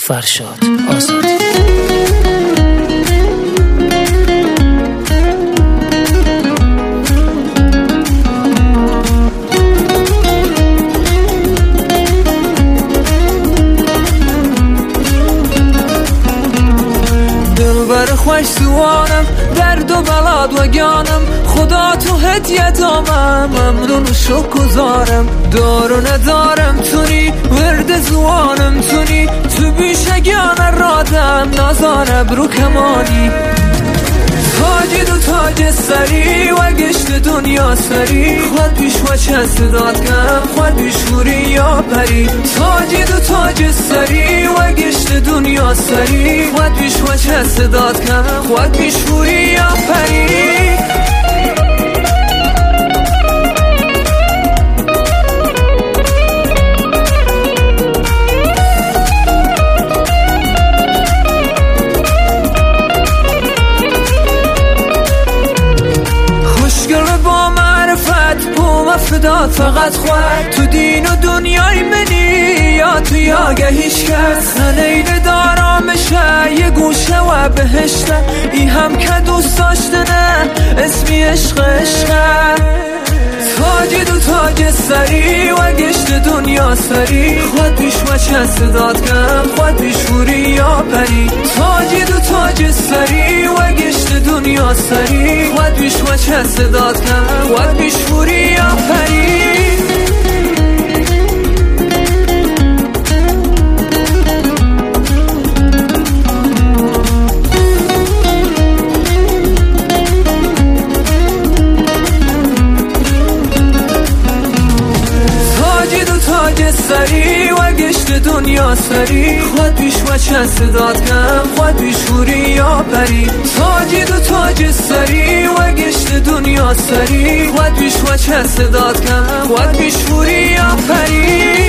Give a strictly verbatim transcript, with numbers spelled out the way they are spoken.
فرشاد آزادی. دلبر خوش سوانم، درد و بلاد و گانم، خدا تو هدیتامم، ممنون و شکرگزارم. دارو ندارم تونی، ورد زوانم تونی، تو بیشگان رادم، نازان ابرو کمانی. تاج دو تاج سری و گشت دنیا سری، خود بیش و چه صدات کم، خود بیش موری یا پری. تاج دو تاج سری و گشت دنیا سری، خود بیش و چه صدات کم، خود بیش موری یا پری. فدات فقط خود تو دین و دنیای منی، یا تو یاگه هیچ کس خنیل دارامشه یه گوشه و بهشته. ای هم که دوست داشتنه اسمی عشق عشقه. تاج دو تاج سری و گشت دنیا سری، خود بیش و چه صدات کم، خود بیش موری یا پری. تاج دو تاج سری و گشت دنیا سری، خود بیش و چه صدات کم، خود بیش موری یا پری. سری و گشت دنیا سری، خود بیش و چه صدات کم، خود بیش موری یا پری. تاج دو تاج سری و گشت دنیا سری، خود بیش و چه صدات کم، خود بیش موری یا پری.